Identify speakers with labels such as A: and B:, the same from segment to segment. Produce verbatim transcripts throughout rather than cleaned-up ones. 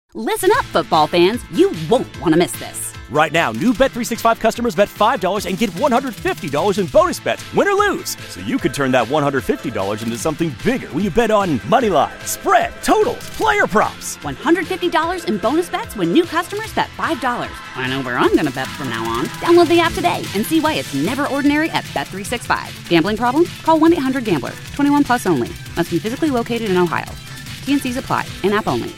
A: Listen up, football fans. You won't want to miss this.
B: Right now, new Bet three sixty-five customers bet five dollars and get one hundred fifty dollars in bonus bets, win or lose. So you could turn that one hundred fifty dollars into something bigger when you bet on money line, spread, totals, player props.
A: one hundred fifty dollars in bonus bets when new customers bet five dollars. I know where I'm going to bet from now on. Download the app today and see why it's never ordinary at Bet three sixty-five. Gambling problem? Call one eight hundred gambler. twenty-one plus only. Must be physically located in Ohio. T N Cs apply. In-app only.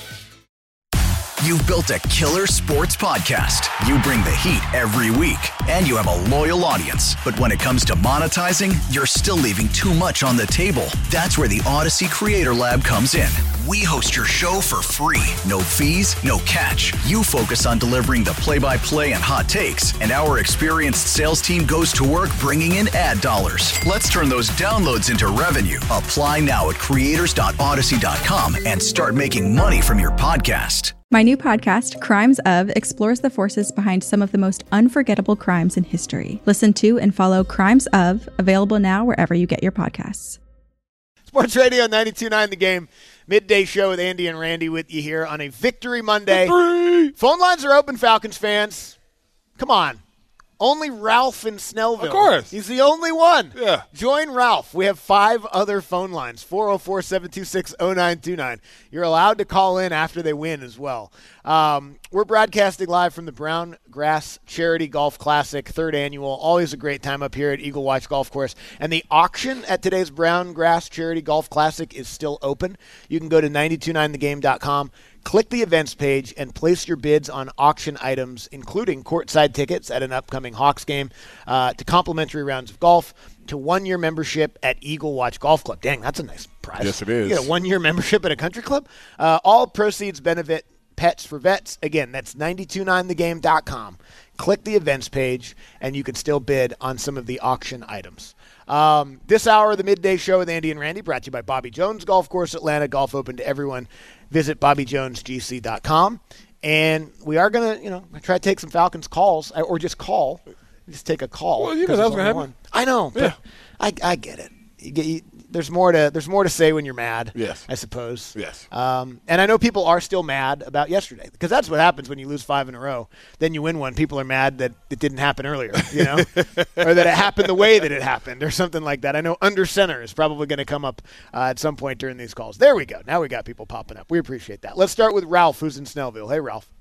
C: You've built a killer sports podcast. You bring the heat every week, and you have a loyal audience. But when it comes to monetizing, you're still leaving too much on the table. That's where the Odyssey Creator Lab comes in. We host your show for free. No fees, no catch. You focus on delivering the play-by-play and hot takes, and our experienced sales team goes to work bringing in ad dollars. Let's turn those downloads into revenue. Apply now at creators dot odyssey dot com and start making money from your podcast.
D: My new podcast, Crimes Of, explores the forces behind some of the most unforgettable crimes in history. Listen to and follow Crimes Of, available now wherever you get your podcasts.
E: Sports Radio ninety-two point nine The Game. Midday show with Andy and Randy with you here on a Victory Monday. Victory! Phone lines are open, Falcons fans. Come on. Only Ralph in Snellville.
F: Of course.
E: He's the only one.
F: Yeah.
E: Join Ralph. We have five other phone lines, four oh four, seven two six, oh nine two nine. You're allowed to call in after they win as well. Um, we're broadcasting live from the Brown Grass Charity Golf Classic, third annual. Always a great time up here at Eagle Watch Golf Course. And the auction at today's Brown Grass Charity Golf Classic is still open. You can go to nine two nine the game dot com. Click the events page and place your bids on auction items, including courtside tickets at an upcoming Hawks game, uh, to complimentary rounds of golf, to one-year membership at Eagle Watch Golf Club. Dang, that's a nice prize.
F: Yes, it is.
E: You get a one-year membership at a country club. Uh, all proceeds benefit Pets for Vets. Again, that's nine two nine the game dot com. Click the events page, and you can still bid on some of the auction items. Um, this hour of the Midday Show with Andy and Randy brought to you by Bobby Jones Golf Course Atlanta. Golf open to everyone. Visit bobby jones g c dot com. And we are going to, you know, try to take some Falcons calls, or just call. Just take a call.
F: Well, you know that's going to happen.
E: I know, but
F: yeah.
E: I, I get it. You get, you, there's more to there's more to say when you're mad.
F: Yes.
E: I suppose.
F: Yes.
E: Um, and I know people are still mad about yesterday, because that's what happens when you lose five in a row. Then you win one. People are mad that it didn't happen earlier, you know, or that it happened the way that it happened, or something like that. I know under center is probably going to come up uh, at some point during these calls. There we go. Now we got people popping up. We appreciate that. Let's start with Ralph, who's in Snellville. Hey, Ralph.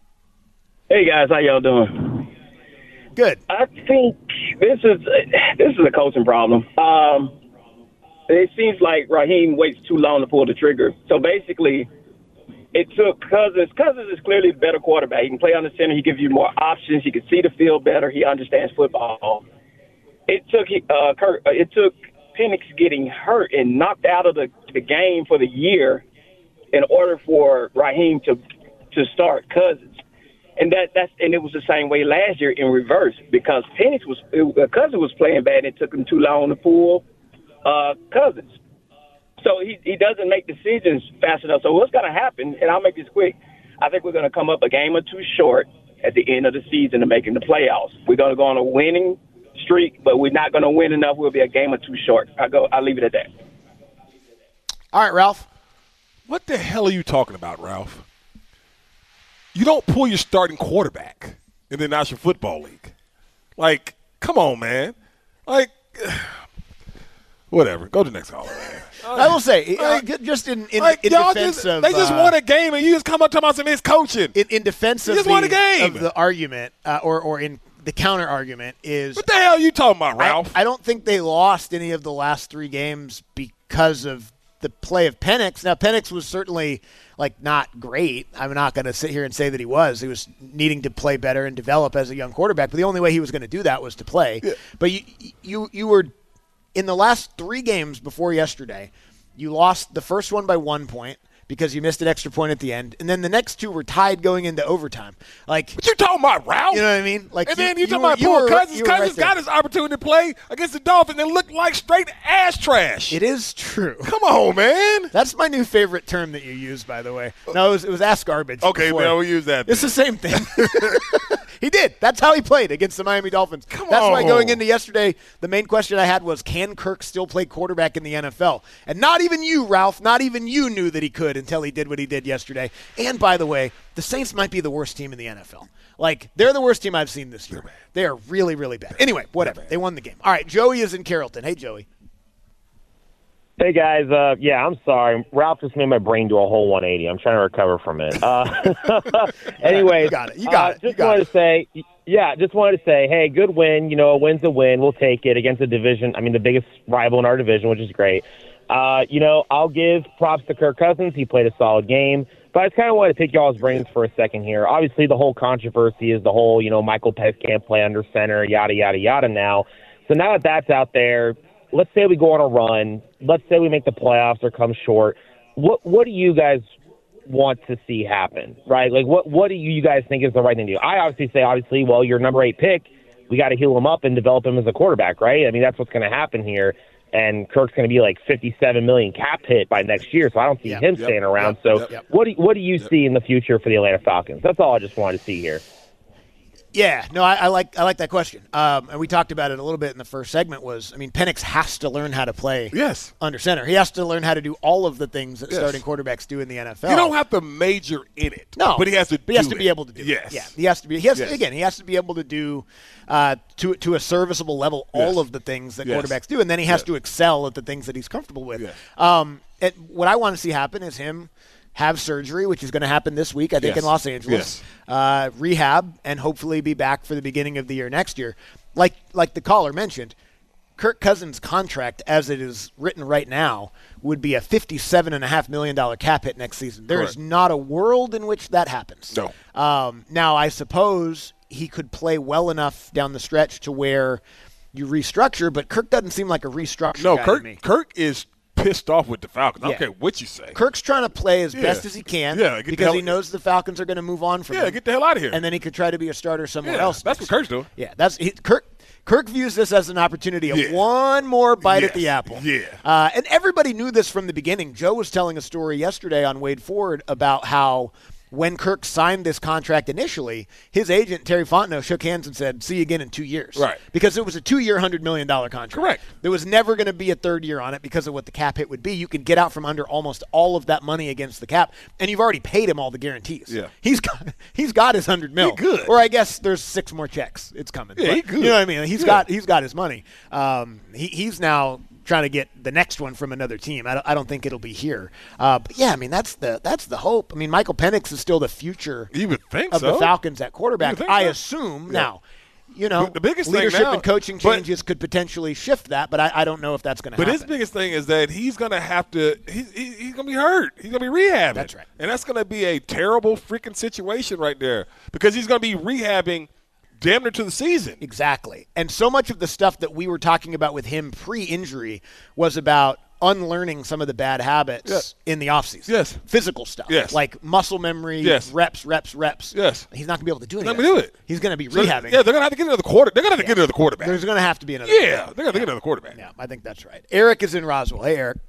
G: Hey guys, how y'all doing?
E: Good.
G: I think this is this is a coaching problem. Um, it seems like Raheem waits too long to pull the trigger. So basically, it took Cousins. Cousins is clearly the better quarterback. He can play on the center. He gives you more options. He can see the field better. He understands football. It took uh, Kurt, it took Penix getting hurt and knocked out of the, the game for the year in order for Raheem to to start Cousins. And that that's and it was the same way last year in reverse, because Penix was it, Cousins was playing bad and it took him too long to pull uh, Cousins. So he he doesn't make decisions fast enough. So what's going to happen? And I'll make this quick. I think we're going to come up a game or two short at the end of the season to making the playoffs. We're going to go on a winning streak, but we're not going to win enough. We'll be a game or two short. I go. I'll leave it at that.
E: All right, Ralph.
F: What the hell are you talking about, Ralph? You don't pull your starting quarterback in the National Football League. Like, come on, man. Like, whatever. Go to the next caller, man.
E: I will say,
F: like,
E: uh, just in, in,
F: like,
E: in
F: y'all
E: defense
F: just,
E: of
F: they just
E: uh,
F: won a game, and you just come up to some of his coaching.
E: In, in defense
F: you
E: of,
F: just
E: the,
F: won a game.
E: of the argument, uh, or or in the counter argument is,
F: what the hell are you talking about, Ralph?
E: I, I don't think they lost any of the last three games because of the play of Penix. Now, Penix was certainly like not great. I'm not going to sit here and say that he was. He was needing to play better and develop as a young quarterback. But the only way he was going to do that was to play. Yeah. But you, you, you were in the last three games before yesterday. You lost the first one by one point because you missed an extra point at the end, and then the next two were tied going into overtime. Like,
F: what you talking about, Ralph?
E: You know what I mean? Like,
F: and
E: you,
F: then you, you talking
E: were,
F: about
E: you
F: poor
E: were,
F: Cousins. Cousins
E: right
F: got his opportunity to play against the Dolphins and looked like straight ass trash.
E: It is true.
F: Come on, man.
E: That's my new favorite term that you use, by the way. No, it was, it was ass garbage.
F: Okay,
E: before.
F: man, we'll use that.
E: It's the same thing. He did. That's how he played against the Miami Dolphins.
F: Come
E: That's
F: on.
E: why going into yesterday, the main question I had was, can Kirk still play quarterback in the N F L? And not even you, Ralph, not even you knew that he could until he did what he did yesterday. And by the way, the Saints might be the worst team in the N F L. Like, they're the worst team I've seen this year. They are really, really bad. Anyway, whatever. They won the game. All right, Joey is in Carrollton. Hey, Joey.
H: Hey, guys. Uh, yeah, I'm sorry. Ralph just made my brain do a whole one eighty. I'm trying to recover from it. Uh, anyway,
E: you got it. You got
H: uh,
E: it. You
H: just
E: got
H: wanted
E: it.
H: to say, yeah, just wanted to say, hey, good win. You know, a win's a win. We'll take it against the division. I mean, the biggest rival in our division, which is great. Uh, you know, I'll give props to Kirk Cousins. He played a solid game. But I just kind of wanted to pick y'all's brains for a second here. Obviously, the whole controversy is the whole, you know, Michael Penix can't play under center, yada, yada, yada now. So now that that's out there, let's say we go on a run. Let's say we make the playoffs or come short. What what do you guys want to see happen, right? Like, what, what do you guys think is the right thing to do? I obviously say, obviously, well, your number eight pick, we got to heal him up and develop him as a quarterback, right? I mean, that's what's going to happen here. And Kirk's going to be like fifty-seven million cap hit by next year, so I don't see
E: Yep,
H: him
F: yep,
H: staying around.
F: yep,
H: so
F: yep, yep.
H: what do what do you see in the future for the Atlanta Falcons? That's all I just wanted to see here.
E: Yeah, no, I, I like I like that question. Um, and we talked about it a little bit in the first segment was, I mean, Penix has to learn how to play
F: Yes.
E: under center. He has to learn how to do all of the things that
F: Yes.
E: starting quarterbacks do in the N F L.
F: You don't have to major in it.
E: No,
F: but he has to.
E: But he has
F: do
E: to
F: it.
E: be able to do.
F: Yes.
E: It. Yeah, he has to be. He has
F: Yes.
E: to, again. He has to be able to do uh, to to a serviceable level all
F: Yes.
E: of the things that
F: Yes.
E: quarterbacks do, and then he has
F: Yes.
E: to excel at the things that he's comfortable with.
F: Yes.
E: Um, and what I want to see happen is him have surgery, which is going to happen this week, I think,
F: Yes.
E: in Los Angeles.
F: Yes.
E: Uh, rehab, and hopefully be back for the beginning of the year next year. Like like the caller mentioned, Kirk Cousins' contract, as it is written right now, would be a fifty-seven point five million dollars cap hit next season. There is
F: Correct.
E: not a world in which that happens.
F: No.
E: Um, now, I suppose he could play well enough down the stretch to where you restructure, but Kirk doesn't seem like a restructure
F: No,
E: guy
F: Kirk.
E: to me.
F: Kirk is pissed off with the Falcons. I
E: Yeah.
F: don't care what you say.
E: Kirk's trying to play as
F: Yeah.
E: best as he can
F: Yeah, get the
E: because
F: hell-
E: he knows the Falcons are going to move on from
F: yeah,
E: him.
F: get the hell out of here.
E: And then he could try to be a starter somewhere
F: yeah,
E: else.
F: that's
E: next
F: what Kirk's doing.
E: Yeah, that's he, Kirk. Kirk views this as an opportunity of
F: Yeah.
E: one more bite
F: Yes.
E: at the apple.
F: Yeah.
E: Uh, and everybody knew this from the beginning. Joe was telling a story yesterday on Wade Ford about how when Kirk signed this contract initially, his agent, Terry Fontenot, shook hands and said, see you again in two years.
F: Right.
E: Because it was a two-year, one hundred million dollars contract.
F: Correct.
E: There was never going to be a third year on it because of what the cap hit would be. You can get out from under almost all of that money against the cap, and you've already paid him all the guarantees.
F: Yeah.
E: He's got he's got his hundred mil.
F: He good.
E: Or I guess there's six more checks. It's coming.
F: Yeah,
E: But
F: he good.
E: You know what I mean? He's
F: Yeah.
E: got he's got his money. Um, he, he's now trying to get the next one from another team. I don't, I don't think it'll be here. Uh, but yeah, I mean that's the that's the hope. I mean Michael Penix is still the future
F: You would think
E: of
F: so.
E: the Falcons at quarterback.
F: You would think
E: I
F: so.
E: assume
F: Yeah.
E: now. You know,
F: But the biggest thing
E: leadership
F: now-
E: and coaching
F: but-
E: changes could potentially shift that, but I, I don't know if that's going to
F: But
E: happen.
F: his biggest thing is that he's going to have to he, – he, he's going to be hurt. He's going to be rehabbing.
E: That's right.
F: And that's going to be a terrible freaking situation right there because he's going to be rehabbing damn near to the season.
E: Exactly. And so much of the stuff that we were talking about with him pre-injury was about unlearning some of the bad habits
F: Yeah.
E: in the offseason.
F: Yes.
E: Physical stuff.
F: Yes.
E: Like muscle memory,
F: Yes.
E: reps, reps, reps.
F: Yes.
E: He's not going to be able to do
F: He's
E: anything.
F: not gonna do it.
E: He's going to be
F: So,
E: rehabbing.
F: Yeah, they're going to have to get another quarter. They're going to have to get another quarterback.
E: There's going to have to be another.
F: Yeah, they're going to get another quarterback.
E: Yeah, I think that's right. Eric is in Roswell. Hey, Eric.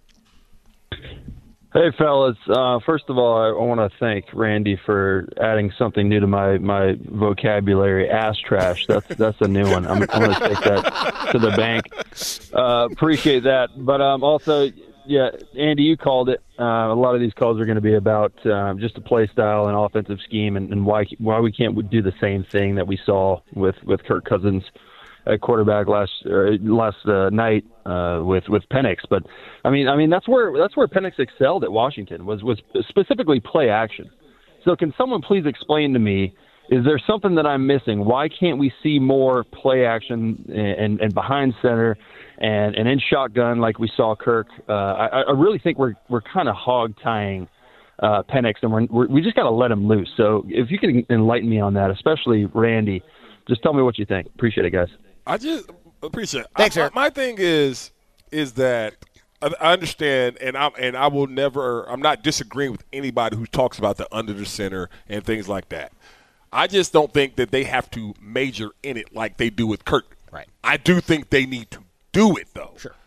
I: Hey, fellas. Uh, first of all, I, I want to thank Randy for adding something new to my, my vocabulary, ass trash. That's that's a new one. I'm, I'm going to take that to the bank. Uh, appreciate that. But um, also, yeah, Andy, you called it. Uh, a lot of these calls are going to be about uh, just the play style and offensive scheme and, and why why we can't do the same thing that we saw with, with Kirk Cousins at quarterback last or last uh, night uh, with with Penix. But I mean, I mean that's where that's where Penix excelled at Washington was was specifically play action. So can someone please explain to me? Is there something that I'm missing? Why can't we see more play action and, and, and behind center and, and in shotgun like we saw Kirk? Uh, I, I really think we're we're kind of hog tying uh, Penix, and we're, we're, we just got to let him loose. So if you can enlighten me on that, especially Randy, just tell me what you think. Appreciate it, guys.
F: I just appreciate it.
E: Thanks,
F: I,
E: Eric.
F: My thing is is that I, I understand, and I'm and I will never. I'm not disagreeing with anybody who talks about the under the center and things like that. I just don't think that they have to major in it like they do with Kirk.
E: Right.
F: I do think they need to do it though.
E: Sure.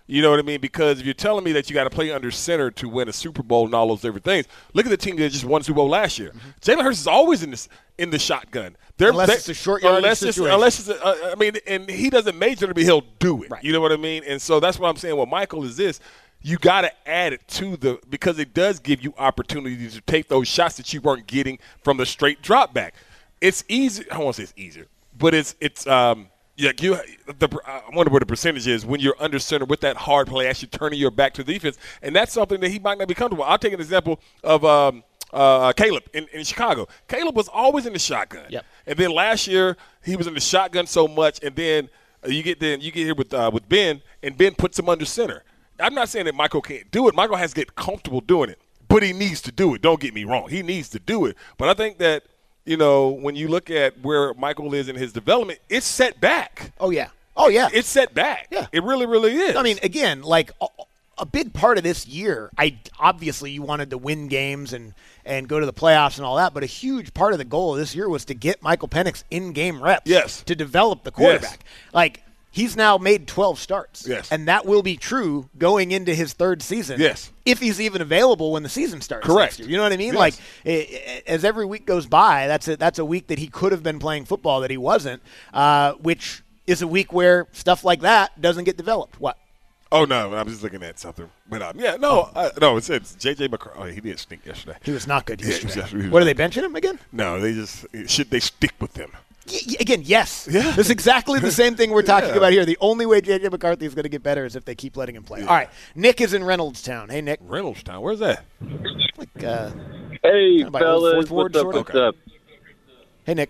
F: You know what I mean? Because if you're telling me that you got to play under center to win a Super Bowl and all those different things, look at the team that just won the Super Bowl last year. Mm-hmm. Jalen Hurts is always in this in the shotgun. They're,
E: unless
F: they,
E: it's a short yardage
F: unless
E: situation.
F: It's, unless it's, a, uh, I mean, and he doesn't major to be, he'll do it.
E: Right.
F: You know what I mean? And so that's what I'm saying. Well, Michael is this. You got to add it to the – because it does give you opportunities to take those shots that you weren't getting from the straight drop back. It's easy – I don't want to say it's easier, but it's – it's um, yeah, you, the, I wonder what the percentage is when you're under center with that hard play, actually turning your back to the defense. And that's something that he might not be comfortable with. I'll take an example of um, uh, Caleb in, in Chicago. Caleb was always in the shotgun.
E: Yep.
F: And then last year he was in the shotgun so much, and then you get then you get here with uh, with Ben, and Ben puts him under center. I'm not saying that Michael can't do it. Michael has to get comfortable doing it, but he needs to do it. Don't get me wrong. He needs to do it. But I think that, you know, when you look at where Michael is in his development, it's set back.
E: Oh, yeah. Oh, yeah.
F: It's set back.
E: Yeah.
F: It really, really is.
E: I mean, again, like a, a big part of this year, I obviously you wanted to win games and, and go to the playoffs and all that, but a huge part of the goal of this year was to get Michael Penix in-game reps.
F: Yes.
E: To develop the quarterback.
F: Yes.
E: Like, he's now made twelve starts.
F: Yes.
E: And that will be true going into his third season.
F: Yes.
E: If he's even available when the season starts.
F: Correct.
E: Next year. You know what I mean?
F: Yes.
E: Like, it, as every week goes by, that's a, that's a week that he could have been playing football that he wasn't, uh, which is a week where stuff like that doesn't get developed. What?
F: Oh, no, I was just looking at something. But, um, yeah, no, I, no, it's, it's J J McCarthy. Oh, he did stink yesterday.
E: He was not good yesterday.
F: Yeah, he was,
E: what, are they benching him again?
F: No, they just – should they stick with him?
E: Y- again, yes.
F: Yeah.
E: That's exactly the same thing we're talking
F: Yeah.
E: about here. The only way J J McCarthy is going to get better is if they keep letting him play.
F: Yeah.
E: All right. Nick is in Reynoldstown. Hey, Nick.
F: Reynoldstown, where's that?
E: Like, uh,
J: Hey,
E: Kinda by Old
J: fellas,
E: Fourth Ward,
J: what's up,
E: sort of?
J: what's up?
E: hey, Nick.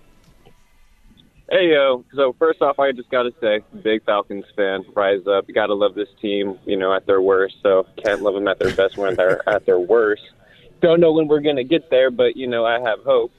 J: Hey, yo. So, first off, I just got to say, big Falcons fan, rise up. You got to love this team, you know, at their worst. So, can't love them at their best when they're at their worst. Don't know when we're going to get there, but, you know, I have hope.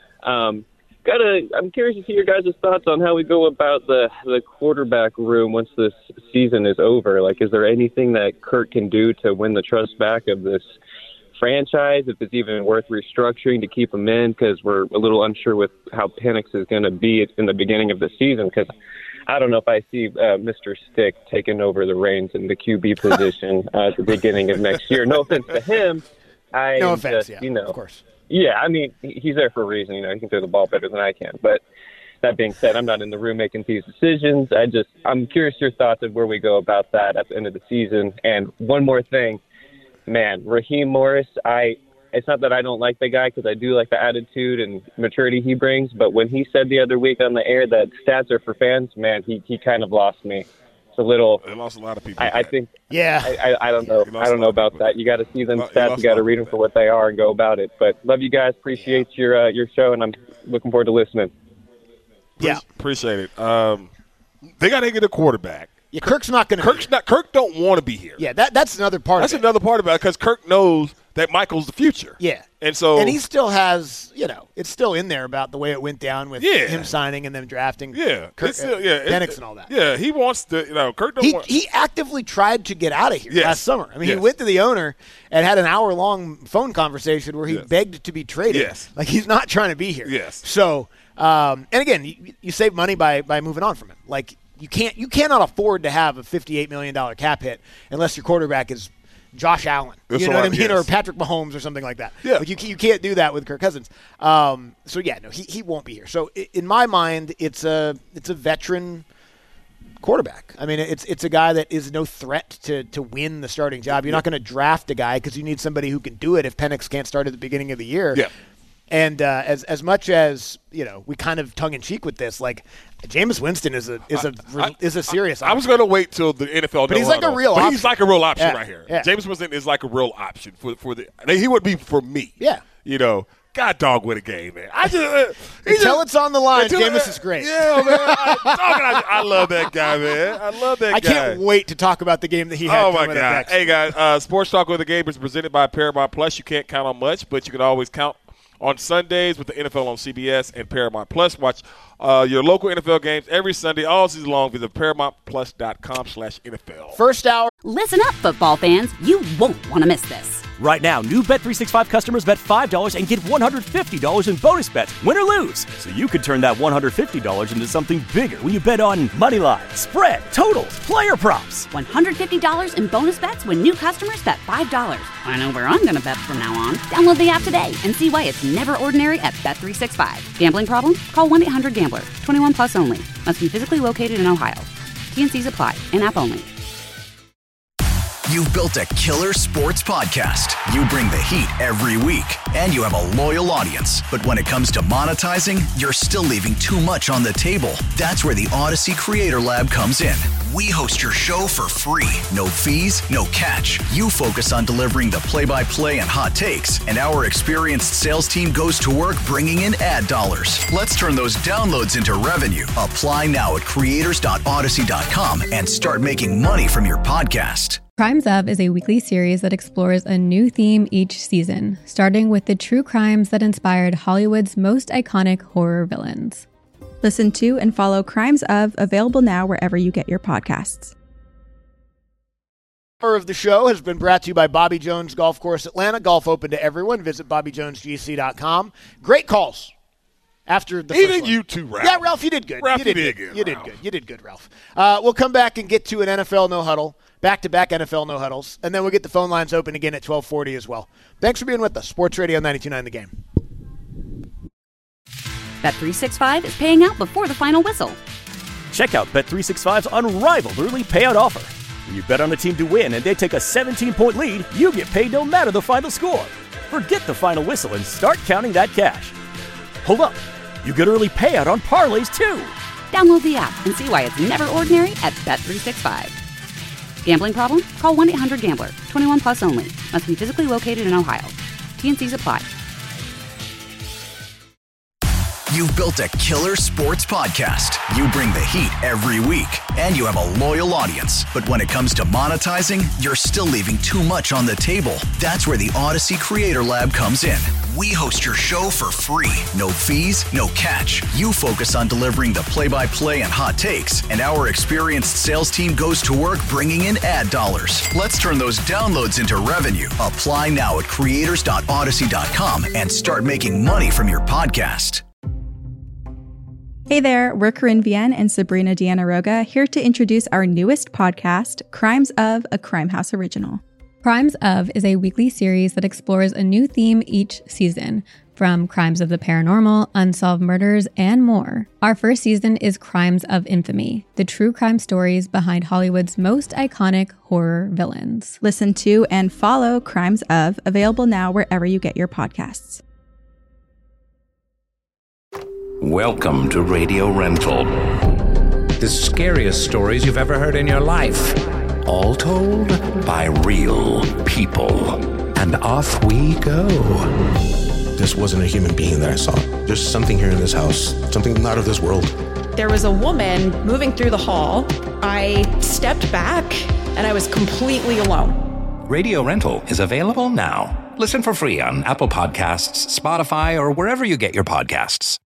J: Um, gotta, I'm curious to see your guys' thoughts on how we go about the, the quarterback room once this season is over. Like, is there anything that Kurt can do to win the trust back of this franchise, if it's even worth restructuring to keep him in, because we're a little unsure with how Penix is going to be in the beginning of the season, because I don't know if I see uh, Mister Stick taking over the reins in the Q B position uh, at the beginning of next year. No offense to him. I
E: No
J: am
E: offense,
J: just,
E: yeah,
J: you know,
E: of course.
J: Yeah, I mean, he- he's there for a reason. You know, he can throw the ball better than I can. But that being said, I'm not in the room making these decisions. I just, I'm curious your thoughts of where we go about that at the end of the season. And one more thing. Man, Raheem Morris, I it's not that I don't like the guy, because I do like the attitude and maturity he brings, but when he said the other week on the air that stats are for fans, man, he, he kind of lost me. It's a little
F: They lost a lot of people.
J: I, I think
E: Yeah.
J: I, I, I don't know.
F: He lost
J: I don't
F: a
J: know
F: lot of
J: about
F: people.
J: that. You got to see them
F: He lost
J: stats. You got
F: a lot
J: to
F: of
J: read them
F: people.
J: for what they are and go about it. But love you guys. Appreciate your uh, your show, and I'm looking forward to listening.
E: Yeah.
F: Appreciate it. Um, they got to get a quarterback.
E: Yeah, Kirk's not going to
F: Kirk's not. Kirk don't want to be here.
E: Yeah, that that's another part
F: That's
E: of it.
F: another part about it, because Kirk knows that Michael's the future.
E: Yeah.
F: And so
E: And he still has, you know, it's still in there about the way it went down with
F: Yeah.
E: him signing and them drafting
F: yeah,
E: Kirk,
F: it's still,
E: uh,
F: yeah,
E: Penix
F: it's-
E: and all that.
F: Yeah, he wants to. You know, Kirk don't
E: He,
F: want.
E: he actively tried to get out of here
F: Yes.
E: last summer. I mean,
F: Yes.
E: he went to the owner and had an hour-long phone conversation where he
F: Yes.
E: begged to be traded.
F: Yes.
E: Like, he's not trying to be here.
F: Yes.
E: So, um, and again, you, you save money by, by moving on from him. Like, you can't you cannot afford to have a fifty-eight million dollars cap hit unless your quarterback is Josh Allen.
F: That's
E: you know
F: a
E: what I
F: lot,
E: mean?
F: yes.
E: Or Patrick Mahomes or something like that.
F: Yeah.
E: Like, you, you can't do that with Kirk Cousins. Um, so, yeah, no, he, he won't be here. So, i- in my mind, it's a it's a veteran quarterback. I mean, it's it's a guy that is no threat to to win the starting job. You're not going to draft a guy because you need somebody who can do it if Penix can't start at the beginning of the year.
F: Yeah.
E: And uh, as as much as, you know, we kind of tongue in cheek with this, like, Jameis Winston is a is a
F: I-
E: is a serious.
F: I was
E: option.
F: going to wait till the N F L.
E: But he's like a real
F: But
E: option.
F: he's like a real option
E: Yeah,
F: right here.
E: yeah.
F: James Winston is like a real option for for the. He would be for me.
E: Yeah.
F: You know, God dog with a game, man. I just uh, he
E: Until
F: just-
E: it's on the line,
F: until-
E: Jameis is great.
F: Yeah, man. I, dog, I, I love that guy, man. I love that
E: I
F: guy.
E: can't wait to talk about the game that he had.
F: Oh my
E: coming up
F: God!
E: next.
F: Hey guys, uh, Sports Talk with the Game is presented by Paramount Plus. You can't count on much, but you can always count on Sundays with the N F L on C B S and Paramount Plus. Watch uh, your local N F L games every Sunday, all season long. Visit paramount plus dot com slash N F L.
E: First hour.
A: Listen up, football fans. You won't want to miss this.
B: Right now, new Bet three sixty-five customers bet five dollars and get one hundred fifty dollars in bonus bets, win or lose. So you could turn that one hundred fifty dollars into something bigger when you bet on money line, spread, totals, player props.
A: one hundred fifty dollars in bonus bets when new customers bet five dollars. I know where I'm going to bet from now on. Download the app today and see why it's never ordinary at Bet three sixty-five. Gambling problem? Call one eight hundred gambler. twenty-one plus only. Must be physically located in Ohio. T N Cs apply. In-app only.
C: You've built a killer sports podcast. You bring the heat every week, and you have a loyal audience. But when it comes to monetizing, you're still leaving too much on the table. That's where the Odyssey Creator Lab comes in. We host your show for free. No fees, no catch. You focus on delivering the play-by-play and hot takes, and our experienced sales team goes to work bringing in ad dollars. Let's turn those downloads into revenue. Apply now at creators dot odyssey dot com and start making money from your podcast.
K: Crimes Of is a weekly series that explores a new theme each season, starting with the true crimes that inspired Hollywood's most iconic horror villains.
D: Listen to and follow Crimes Of, available now wherever you get your podcasts.
E: Hour of the show has been brought to you by Bobby Jones Golf Course Atlanta. Golf open to everyone. Visit bobby jones g c dot com. Great calls. After the
F: Even
E: first one.
F: you too, Ralph.
E: Yeah, Ralph, you did good.
F: Ralph,
E: you did,
F: you did
E: good.
F: good,
E: You did
F: Ralph.
E: good. You did good, Ralph. Uh, we'll come back and get to an N F L no huddle, back-to-back N F L no huddles, and then we'll get the phone lines open again at twelve forty as well. Thanks for being with us. Sports Radio ninety-two point nine The Game.
A: Bet three sixty-five is paying out before the final whistle.
B: Check out Bet three sixty-five's unrivaled early payout offer. When you bet on a team to win and they take a seventeen-point lead, you get paid no matter the final score. Forget the final whistle and start counting that cash. Hold up. You get early payout on parlays, too.
A: Download the app and see why it's never ordinary at Bet three sixty-five. Gambling problem? Call one eight hundred gambler. twenty-one plus only. Must be physically located in Ohio. T N Cs apply.
C: You've built a killer sports podcast. You bring the heat every week, and you have a loyal audience. But when it comes to monetizing, you're still leaving too much on the table. That's where the Odyssey Creator Lab comes in. We host your show for free. No fees, no catch. You focus on delivering the play-by-play and hot takes, and our experienced sales team goes to work bringing in ad dollars. Let's turn those downloads into revenue. Apply now at creators dot odyssey dot com and start making money from your podcast.
D: Hey there, we're Corinne Vienne and Sabrina Deanna Roga, here to introduce our newest podcast, Crimes Of, a Crime House original.
K: Crimes Of is a weekly series that explores a new theme each season, from crimes of the paranormal, unsolved murders, and more. Our first season is Crimes of Infamy, the true crime stories behind Hollywood's most iconic horror villains.
D: Listen to and follow Crimes Of, available now wherever you get your podcasts.
L: Welcome to Radio Rental. The scariest stories you've ever heard in your life. All told by real people. And off we go.
M: This wasn't a human being that I saw. There's something here in this house, something not of this world.
N: There was a woman moving through the hall. I stepped back and I was completely alone.
L: Radio Rental is available now. Listen for free on Apple Podcasts, Spotify, or wherever you get your podcasts.